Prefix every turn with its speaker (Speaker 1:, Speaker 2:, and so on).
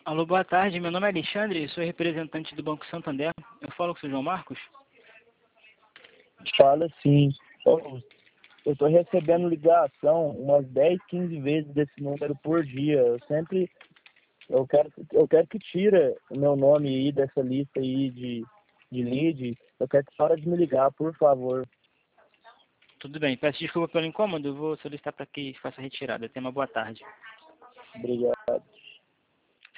Speaker 1: Alô, boa tarde. Meu nome é Alexandre, sou representante do Banco Santander. Eu falo com o seu João Marcos?
Speaker 2: Fala sim. Ô, eu estou recebendo ligação umas 10, 15 vezes desse número por dia. Eu quero que tira o meu nome aí dessa lista aí de lead. Eu quero que para de me ligar, por favor.
Speaker 1: Tudo bem, peço desculpa pelo incômodo, eu vou solicitar para que faça a retirada. Tenha uma boa tarde.
Speaker 2: Obrigado.